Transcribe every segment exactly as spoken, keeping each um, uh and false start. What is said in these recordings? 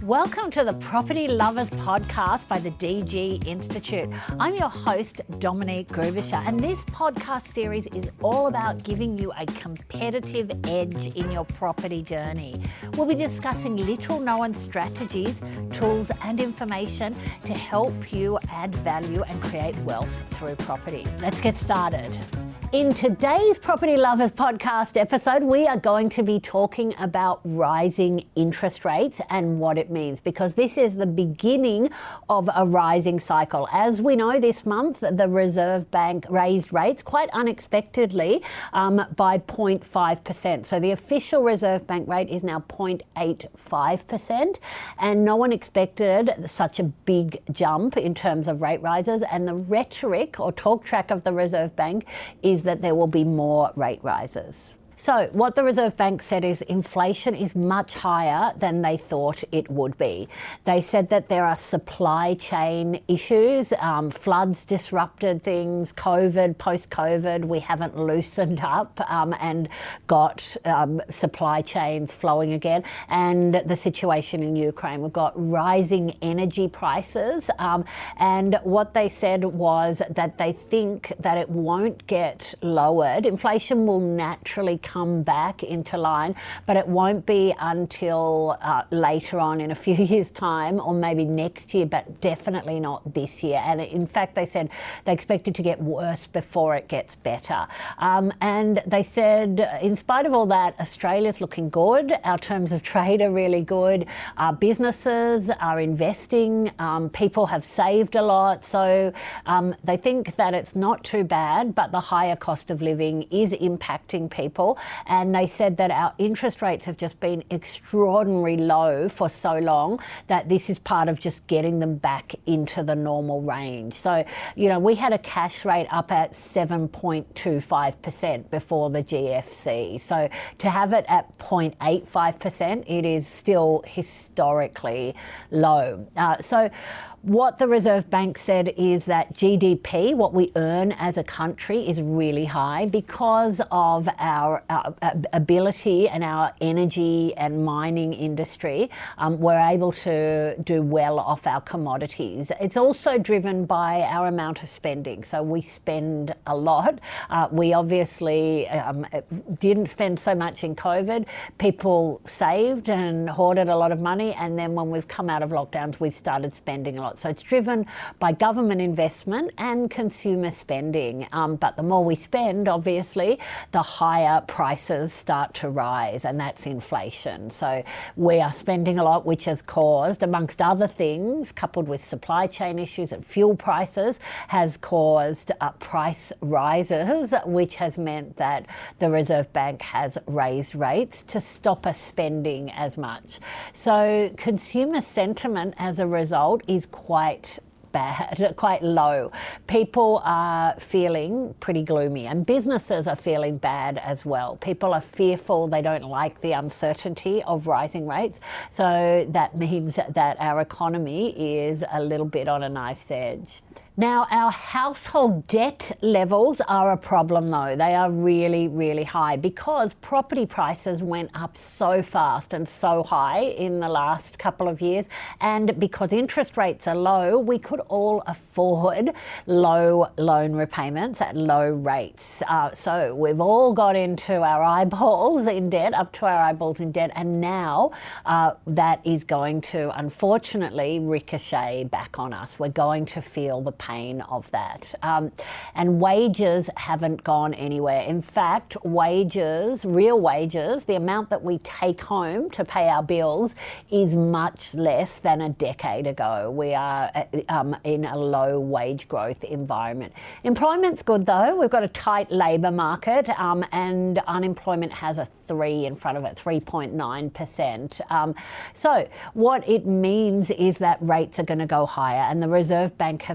Welcome to the Property Lovers Podcast by the D G Institute. I'm your host, Dominique Grubisher, and this podcast series is all about giving you a competitive edge in your property journey. We'll be discussing little known strategies, tools, and information to help you add value and create wealth through property. Let's get started. In today's Property Lovers Podcast episode, we are going to be talking about rising interest rates and what it means, because this is the beginning of a rising cycle. As we know, this month, the Reserve Bank raised rates quite unexpectedly um, by zero point five percent. So the official Reserve Bank rate is now zero point eight five percent, and no one expected such a big jump in terms of rate rises. And the rhetoric or talk track of the Reserve Bank is that there will be more rate rises. So what the Reserve Bank said is inflation is much higher than they thought it would be. They said that there are supply chain issues, um, floods disrupted things, COVID, post-COVID, we haven't loosened up um, and got um, supply chains flowing again. And the situation in Ukraine, we've got rising energy prices. Um, and what they said was that they think that it won't get lowered. Inflation will naturally come back into line, but it won't be until uh, later on in a few years' time, or maybe next year, but definitely not this year. And in fact, they said they expect it to get worse before it gets better. Um, and they said, in spite of all that, Australia's looking good. Our terms of trade are really good. Our businesses are investing. Um, people have saved a lot. So um, they think that it's not too bad, but the higher cost of living is impacting people. And they said that our interest rates have just been extraordinarily low for so long that this is part of just getting them back into the normal range. So, you know, we had a cash rate up at seven point two five percent before the G F C. So to have it at zero point eight five percent, it is still historically low. Uh, so what the Reserve Bank said is that G D P, what we earn as a country, is really high because of our, our ability and our energy and mining industry. Um, we're able to do well off our commodities. It's also driven by our amount of spending. So we spend a lot. Uh, we obviously um, didn't spend so much in COVID. People saved and hoarded a lot of money. And then when we've come out of lockdowns, we've started spending a lot. So it's driven by government investment and consumer spending. Um, but the more we spend, obviously, the higher prices start to rise, and that's inflation. So we are spending a lot, which has caused, amongst other things, coupled with supply chain issues and fuel prices, has caused uh, price rises, which has meant that the Reserve Bank has raised rates to stop us spending as much. So consumer sentiment as a result is quite bad, quite low. People are feeling pretty gloomy, and businesses are feeling bad as well. People are fearful, they don't like the uncertainty of rising rates. So that means that our economy is a little bit on a knife's edge. Now, our household debt levels are a problem, though. They are really, really high because property prices went up so fast and so high in the last couple of years. And because interest rates are low, we could all afford low loan repayments at low rates. Uh, so we've all got into our eyeballs in debt, up to our eyeballs in debt. And now uh, that is going to, unfortunately, ricochet back on us. We're going to feel the pain pain of that. Um, and wages haven't gone anywhere. In fact, wages, real wages, the amount that we take home to pay our bills is much less than a decade ago. We are um, in a low wage growth environment. Employment's good though. We've got a tight labour market um, and unemployment has a three in front of it, three point nine percent. Um, so what it means is that rates are going to go higher, and the Reserve Bank have said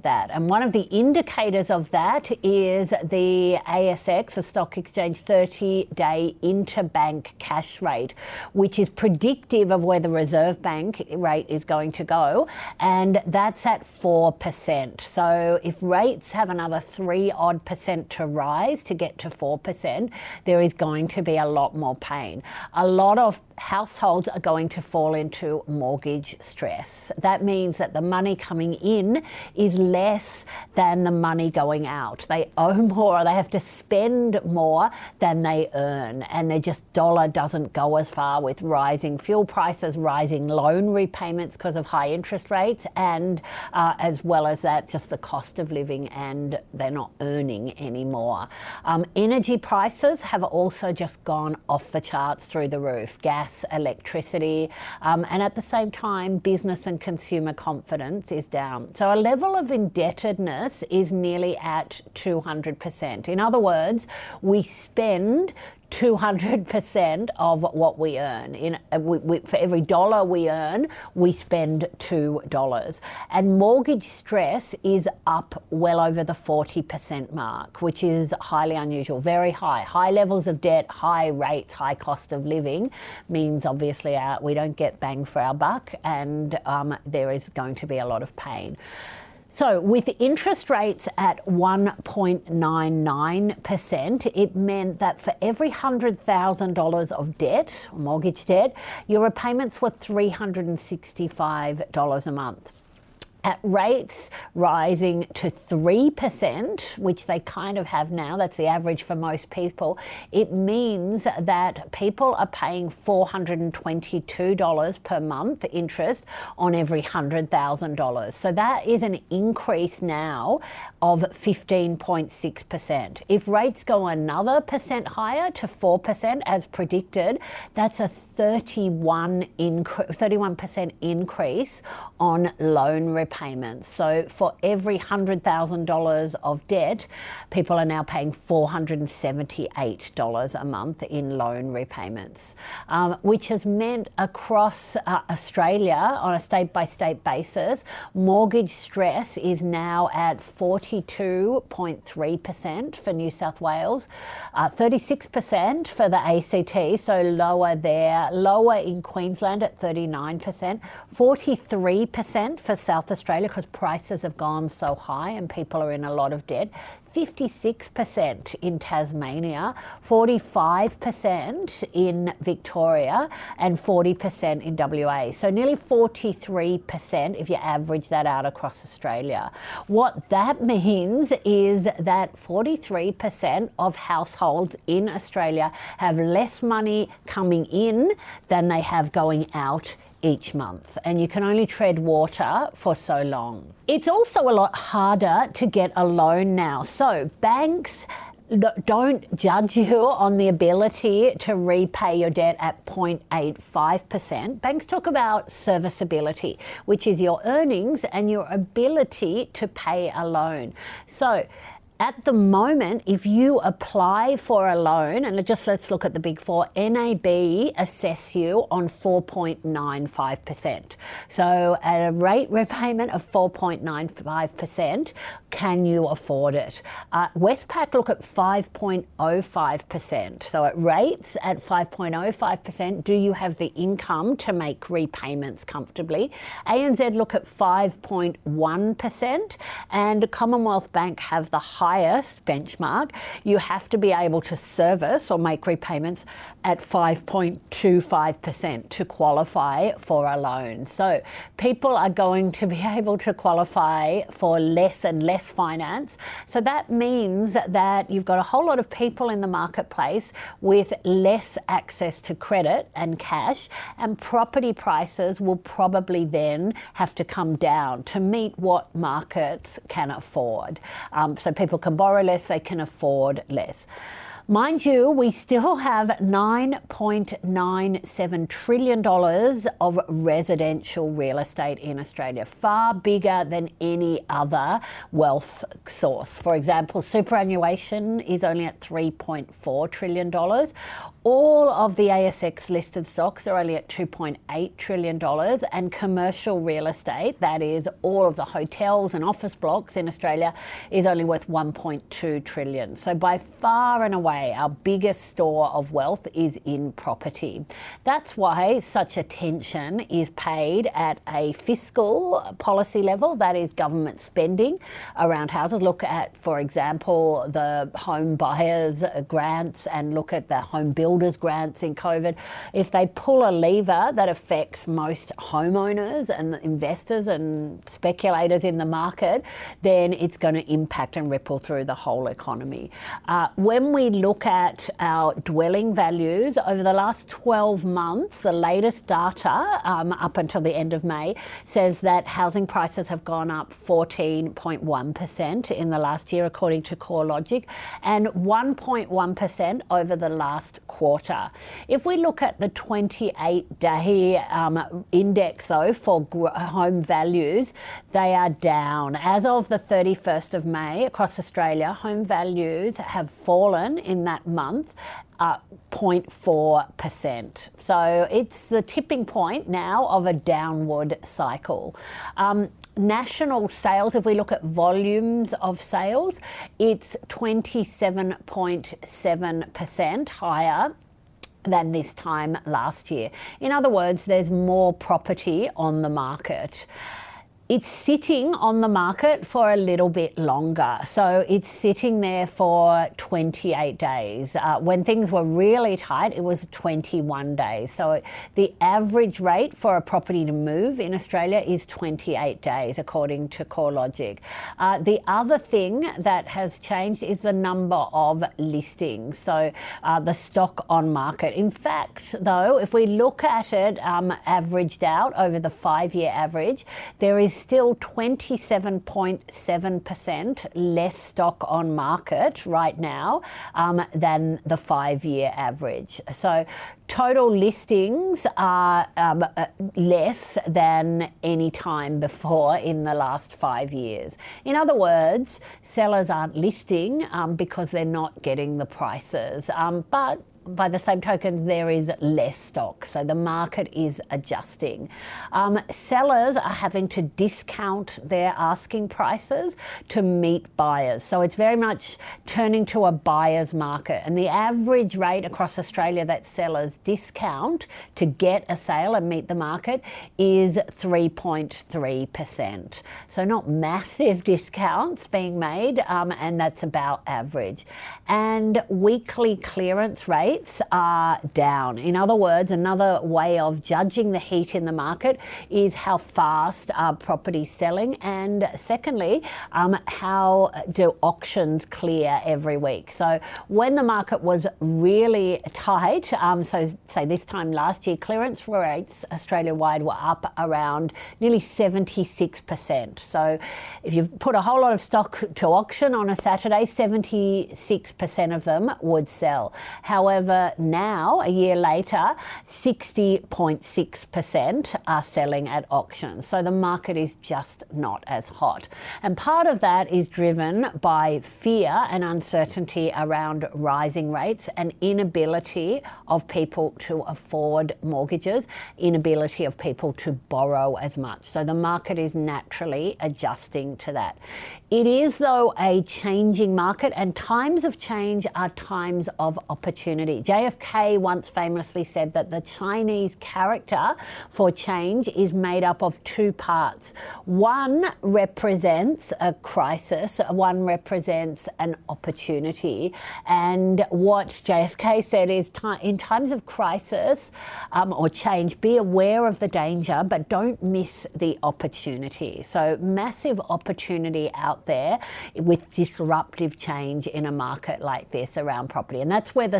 said that. And one of the indicators of that is the A S X, the Stock Exchange thirty-day interbank cash rate, which is predictive of where the Reserve Bank rate is going to go, and that's at four percent. So if rates have another three odd percent to rise to get to four percent, there is going to be a lot more pain. A lot of households are going to fall into mortgage stress. That means that the money coming in is less than the money going out. They owe more, or they have to spend more than they earn, and their just dollar doesn't go as far with rising fuel prices, rising loan repayments because of high interest rates, and uh, as well as that, just the cost of living, and they're not earning anymore. Um, energy prices have also just gone off the charts through the roof. Gas, electricity, um, and at the same time, business and consumer confidence is down. So a level of indebtedness is nearly at two hundred percent. In other words, we spend two hundred percent of what we earn. In, uh, we, we, for every dollar we earn, we spend two dollars. And mortgage stress is up well over the forty percent mark, which is highly unusual, very high. High levels of debt, high rates, high cost of living means obviously our, we don't get bang for our buck, and um, there is going to be a lot of pain. So with interest rates at one point nine nine percent, it meant that for every one hundred thousand dollars of debt, mortgage debt, your repayments were three hundred sixty-five dollars a month. At rates rising to three percent, which they kind of have now, that's the average for most people, it means that people are paying four hundred twenty-two dollars per month interest on every one hundred thousand dollars. So that is an increase now of fifteen point six percent. If rates go another percent higher to four percent as predicted, that's a thirty-one percent increase on loan repayments. Payments. So for every one hundred thousand dollars of debt, people are now paying four hundred seventy-eight dollars a month in loan repayments, um, which has meant across uh, Australia on a state-by-state basis, mortgage stress is now at forty-two point three percent for New South Wales, uh, thirty-six percent for the A C T, so lower there, lower in Queensland at thirty-nine percent, forty-three percent for South Australia, because prices have gone so high and people are in a lot of debt, fifty-six percent in Tasmania, forty-five percent in Victoria, and forty percent in W A. So nearly forty-three percent if you average that out across Australia. What that means is that forty-three percent of households in Australia have less money coming in than they have going out each month, and you can only tread water for so long. It's also a lot harder to get a loan now. So banks don't judge you on the ability to repay your debt at zero point eight five percent. Banks talk about serviceability, which is your earnings and your ability to pay a loan. So at the moment, if you apply for a loan, and just let's look at the big four, N A B assess you on four point nine five percent. So at a rate repayment of four point nine five percent, can you afford it? Uh, Westpac look at five point zero five percent. So at rates at five point zero five percent, do you have the income to make repayments comfortably? A N Z look at five point one percent, and Commonwealth Bank have the highest highest benchmark. You have to be able to service or make repayments at five point two five percent to qualify for a loan. So people are going to be able to qualify for less and less finance. So that means that you've got a whole lot of people in the marketplace with less access to credit and cash, and property prices will probably then have to come down to meet what markets can afford. Um, so people can borrow less, they can afford less. Mind you, we still have nine point nine seven trillion dollars of residential real estate in Australia, far bigger than any other wealth source. For example, superannuation is only at three point four trillion dollars. All of the A S X listed stocks are only at two point eight trillion dollars, and commercial real estate, that is all of the hotels and office blocks in Australia, is only worth one point two trillion dollars. So by far and away, our biggest store of wealth is in property. That's why such attention is paid at a fiscal policy level, that is government spending around houses. Look at, for example, the home buyers grants and look at the home builders grants in COVID. If they pull a lever that affects most homeowners and investors and speculators in the market, then it's going to impact and ripple through the whole economy. Uh, when we look at our dwelling values over the last twelve months, the latest data um, up until the end of May says that housing prices have gone up fourteen point one percent in the last year, according to CoreLogic, and one point one percent over the last quarter. If we look at the twenty-eight day um, index, though, for gr- home values, they are down. As of the thirty-first of May, across Australia, home values have fallen in that month uh, zero point four percent. So it's the tipping point now of a downward cycle. Um, National sales, if we look at volumes of sales, it's twenty-seven point seven percent higher than this time last year. In other words, there's more property on the market. It's sitting on the market for a little bit longer. So it's sitting there for twenty-eight days. Uh, when things were really tight, it was twenty-one days. So the average rate for a property to move in Australia is twenty-eight days, according to CoreLogic. Uh, the other thing that has changed is the number of listings, so uh, the stock on market. In fact, though, if we look at it um, averaged out over the five-year average, there is still twenty-seven point seven percent less stock on market right now um, than the five-year average. So total listings are um, less than any time before in the last five years. In other words, sellers aren't listing um, because they're not getting the prices, um, but by the same token, there is less stock, so the market is adjusting. Um, sellers are having to discount their asking prices to meet buyers, so it's very much turning to a buyer's market. And the average rate across Australia that sellers discount to get a sale and meet the market is three point three percent. So not massive discounts being made, um, and that's about average. And weekly clearance rates are down. In other words, another way of judging the heat in the market is how fast are properties selling, and secondly, um, how do auctions clear every week. So when the market was really tight, um, so say this time last year, clearance rates Australia-wide were up around nearly seventy-six percent. So if you put a whole lot of stock to auction on a Saturday, seventy-six percent of them would sell. However, now, a year later, sixty point six percent are selling at auction. So the market is just not as hot. And part of that is driven by fear and uncertainty around rising rates and inability of people to afford mortgages, inability of people to borrow as much. So the market is naturally adjusting to that. It is, though, a changing market, and times of change are times of opportunity. J F K once famously said that the Chinese character for change is made up of two parts. One represents a crisis, one represents an opportunity. And what J F K said is, t- in times of crisis um, or change, be aware of the danger, but don't miss the opportunity. So massive opportunity out there with disruptive change in a market like this around property. And that's where the smart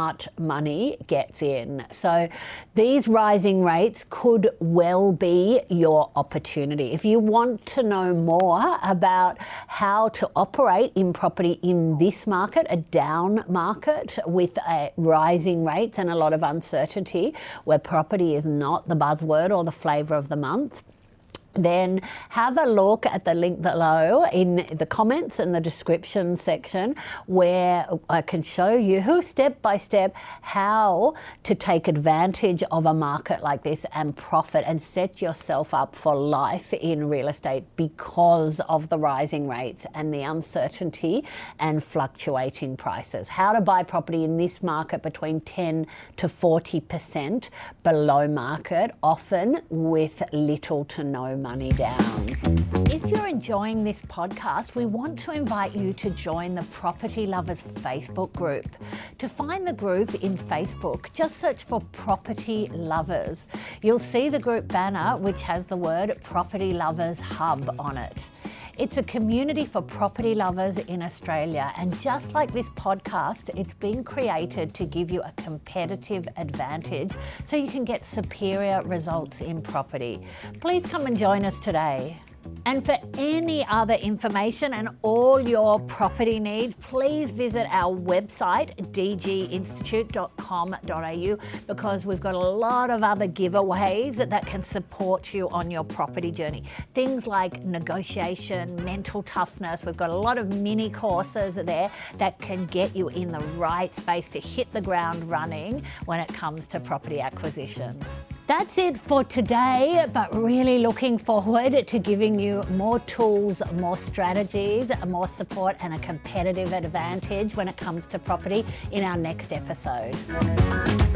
smart money gets in. So these rising rates could well be your opportunity. If you want to know more about how to operate in property in this market, a down market with a rising rates and a lot of uncertainty, where property is not the buzzword or the flavour of the month, then have a look at the link below in the comments and the description section, where I can show you step by step how to take advantage of a market like this and profit and set yourself up for life in real estate because of the rising rates and the uncertainty and fluctuating prices. How to buy property in this market between ten to forty percent below market, often with little to no money down. If you're enjoying this podcast, we want to invite you to join the Property Lovers Facebook group. To find the group in Facebook, just search for Property Lovers. You'll see the group banner, which has the word Property Lovers Hub on it. It's a community for property lovers in Australia, and just like this podcast, it's been created to give you a competitive advantage so you can get superior results in property. Please come and join us today. And for any other information and all your property needs, please visit our website, d g institute dot com dot a u, because we've got a lot of other giveaways that can support you on your property journey. Things like negotiation, mental toughness. We've got a lot of mini courses there that can get you in the right space to hit the ground running when it comes to property acquisitions. That's it for today, but really looking forward to giving you more tools, more strategies, more support and a competitive advantage when it comes to property in our next episode.